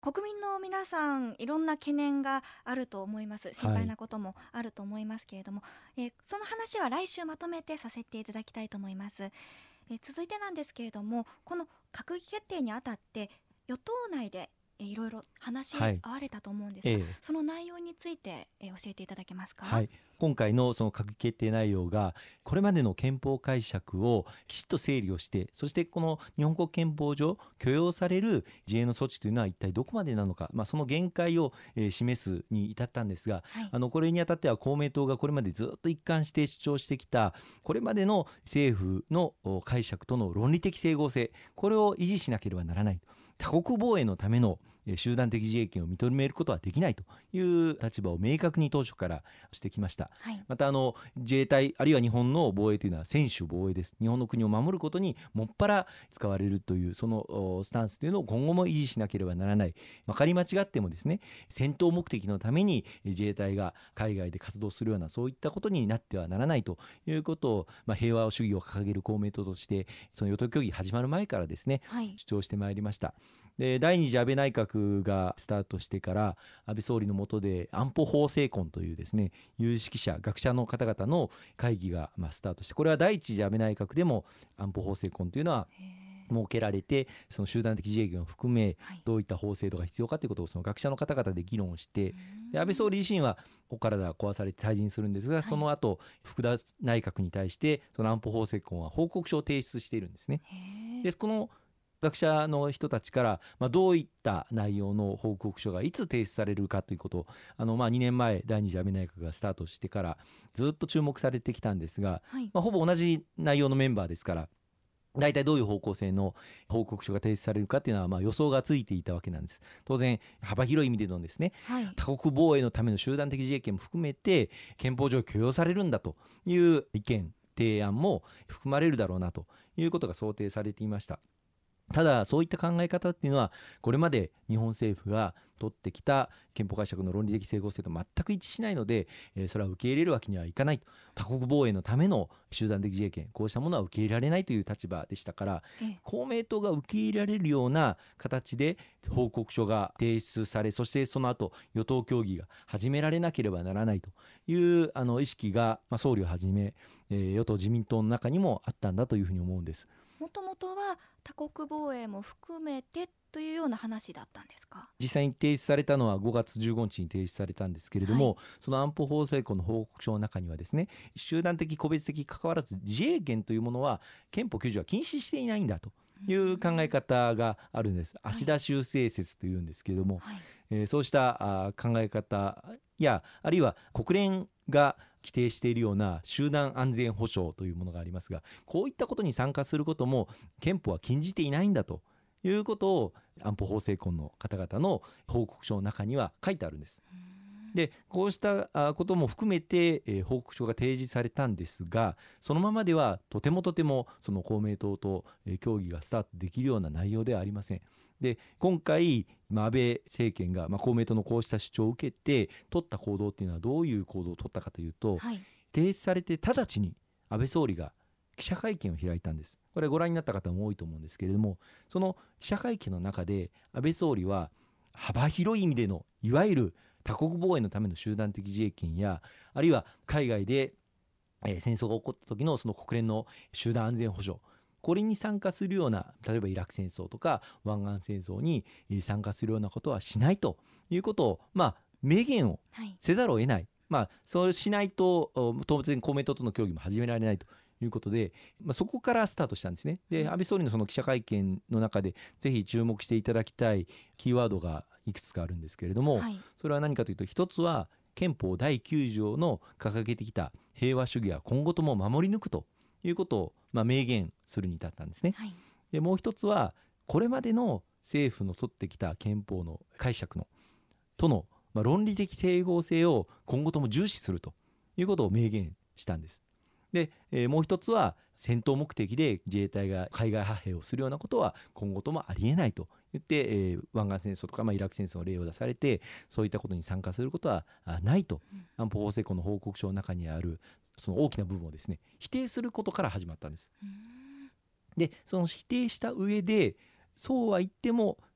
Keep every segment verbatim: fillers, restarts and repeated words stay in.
国民の皆さんいろんな懸念があると思います。心配なこともあると思いますけれども、はい、えー、その話は来週まとめてさせていただきたいと思います。えー、続いてなんですけれども、この閣議決定にあたって与党内でえーいろいろ話し合われたと思うんですが、はい、ええ、その内容について、えー、教えていただけますか。 はい、今回のその閣議決定内容がこれまでの憲法解釈をきちっと整理をして、そしてこの日本国憲法上許容される自衛の措置というのは一体どこまでなのか、まあ、その限界を、えー示すに至ったんですが、はい、あのこれにあたっては公明党がこれまでずっと一貫して主張してきたこれまでの政府の解釈との論理的整合性、これを維持しなければならない。他国防衛のための集団的自衛権を認めることはできないという立場を明確に当初からしてきました。はい、またあの自衛隊あるいは日本の防衛というのは専守防衛です。日本の国を守ることにもっぱら使われるというそのスタンスというのを今後も維持しなければならない。まかり間違ってもですね、戦闘目的のために自衛隊が海外で活動するようなそういったことになってはならないということを、まあ、平和主義を掲げる公明党としてその与党協議始まる前からですね、はい、主張してまいりました。で第二次安倍内閣がスタートしてから安倍総理の下で安保法制婚というですね、有識者学者の方々の会議がまあスタートして、これは第一次安倍内閣でも安保法制婚というのは設けられて、その集団的自衛権を含めどういった法制度が必要かということをその学者の方々で議論して、で安倍総理自身はお体壊されて退陣するんですが、その後福田内閣に対してその安保法制婚は報告書を提出しているんですね。でこの学者の人たちから、まあ、どういった内容の報告書がいつ提出されるかということをあの、まあ、にねんまえ第二次安倍内閣がスタートしてからずっと注目されてきたんですが、はい、まあ、ほぼ同じ内容のメンバーですから大体どういう方向性の報告書が提出されるかというのはまあ予想がついていたわけなんです。当然幅広い意味でのですね、はい、他国防衛のための集団的自衛権も含めて憲法上許容されるんだという意見提案も含まれるだろうなということが想定されていました。ただそういった考え方っていうのはこれまで日本政府が取ってきた憲法解釈の論理的整合性と全く一致しないので、えー、それは受け入れるわけにはいかないと。他国防衛のための集団的自衛権、こうしたものは受け入れられないという立場でしたから、公明党が受け入れられるような形で報告書が提出され、そしてその後与党協議が始められなければならないというあの意識が、まあ、総理をはじめ、えー、与党自民党の中にもあったんだというふうに思うんです。 もともとは他国防衛も含めてというような話だったんですか。 実際に提出されたのはごがつじゅうごにちに提出されたんですけれども、はい、その安保法制婚の報告書の中にはですね、集団的個別的関わらず自衛権というものは憲法きゅうじゅうは禁止していないんだという考え方があるんです。芦田修正説というんですけれども、はい、えー、そうしたあ考え方やあるいは国連が規定しているような集団安全保障というものがありますが、こういったことに参加することも憲法は禁じていないんだということを安保法制婚の方々の報告書の中には書いてあるんです。でこうしたことも含めて、えー、報告書が提示されたんですが、そのままではとてもとてもその公明党と、えー、協議がスタートできるような内容ではありません。で今回、まあ、安倍政権が、まあ、公明党のこうした主張を受けて取った行動というのはどういう行動を取ったかというと、はい、提出されて直ちに安倍総理が記者会見を開いたんです。これご覧になった方も多いと思うんですけれども、その記者会見の中で安倍総理は幅広い意味でのいわゆる他国防衛のための集団的自衛権や、あるいは海外で、えー、戦争が起こった時のその国連の集団安全保障、これに参加するような、例えばイラク戦争とか湾岸戦争に参加するようなことはしないということを、まあ、明言をせざるを得ない、はい、まあ、そうしないと当然公明党との協議も始められないということで、まあ、そこからスタートしたんですね。で安倍総理のその記者会見の中でぜひ注目していただきたいキーワードがいくつかあるんですけれども、はい、それは何かというと、一つは憲法だいきゅうじょうの掲げてきた平和主義は今後とも守り抜くということを、まあ、明言するに至ったんですね。はい、でもう一つはこれまでの政府の取ってきた憲法の解釈のとの、まあ、論理的整合性を今後とも重視するということを明言したんです。で、えー、もう一つは戦闘目的で自衛隊が海外派兵をするようなことは今後ともありえないと言って、えー、湾岸戦争とか、まあ、イラク戦争の例を出されて、そういったことに参加することはないと、うん、安保法制婚の報告書の中にあるその大きな部分をですね否定することから始まったんです。でその否定した上で、そうは言っても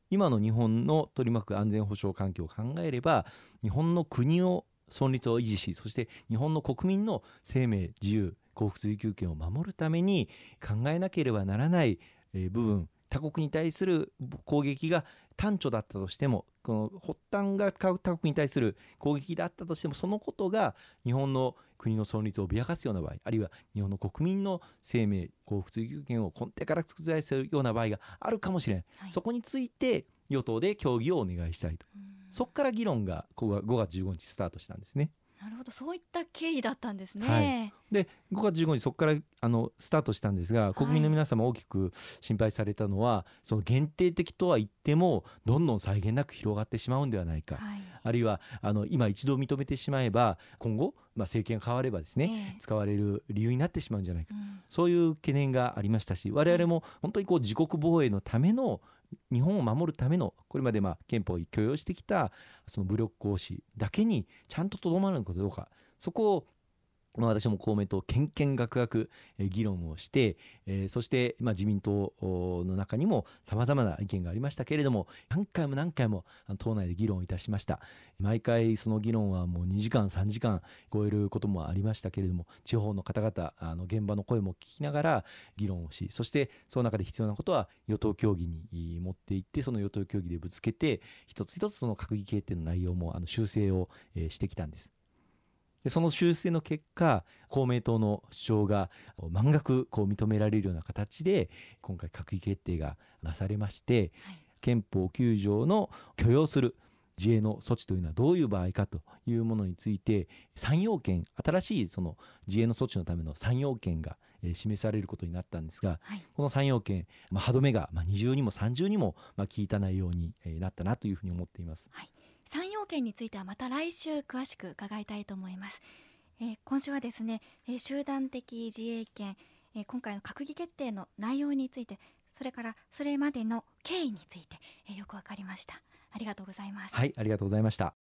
今の日本の取り巻く安全保障環境を考えれば、日本の国を存立を維持し、そして日本の国民の生命自由幸福追求権を守るために考えなければならない部分、他国に対する攻撃が端緒だったとしても、この発端が他国に対する攻撃だったとしても、そのことが日本の国の存立を脅かすような場合、あるいは日本の国民の生命幸福追求権を根底から覆するような場合があるかもしれない、はい、そこについて与党で協議をお願いしたいと。そこから議論がごがつじゅうごにちスタートしたんですね。 なるほど、そういった経緯だったんですね。 はい、でごがつじゅうごにちそこからあのスタートしたんですが、国民の皆様大きく心配されたのは、はい、その限定的とは言ってもどんどん際限なく広がってしまうんではないか、はい、あるいはあの今一度認めてしまえば今後、まあ、政権が変わればですね、えー、使われる理由になってしまうんじゃないか、うん、そういう懸念がありましたし、我々も本当にこう自国防衛のための、日本を守るためのこれまでまあ憲法を許容してきたその武力行使だけにちゃんととどまるのかどうか、そこをまあ私も公明党けんけんがくがく議論をして、えー、そしてまあ自民党の中にもさまざまな意見がありましたけれども、何回も何回も党内で議論をいたしました。毎回その議論はもうにじかんさんじかん超えることもありましたけれども、地方の方々、あの現場の声も聞きながら議論をし、そしてその中で必要なことは与党協議に持っていって、その与党協議でぶつけて一つ一つその閣議決定の内容もあの修正をしてきたんです。でその修正の結果、公明党の主張が満額こう認められるような形で今回閣議決定がなされまして、はい、憲法きゅうじょうの許容する自衛の措置というのはどういう場合かというものについてさん要件、新しいその自衛の措置のためのさん要件が示されることになったんですが、はい、このさん要件、まあ、歯止めがに重にもさん重にもまあ効いた内容になったなというふうに思っています。 はい、さん要件についてはまた来週詳しく伺いたいと思います。えー、今週はですね、えー、集団的自衛権、えー、今回の閣議決定の内容について、それからそれまでの経緯について、えー、よくわかりました。ありがとうございます。 はい、ありがとうございました。